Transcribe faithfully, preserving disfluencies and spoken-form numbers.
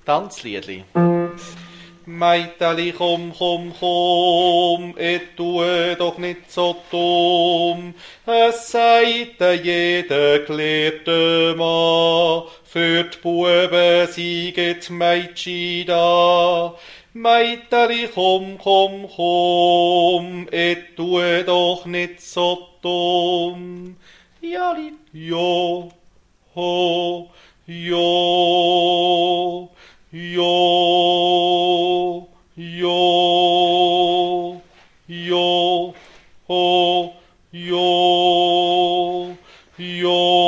Tanzliedli. Meiteli, komm, komm, komm, et tue doch nicht so dumm. Es sagt jeder gelehrte Mann, für die Buben sieget Meitschi da. Meiteli, komm, komm, komm, et tue doch nicht so dumm. Jali, jo, ho, jo, jo, jo, jo, ho, jo, jo.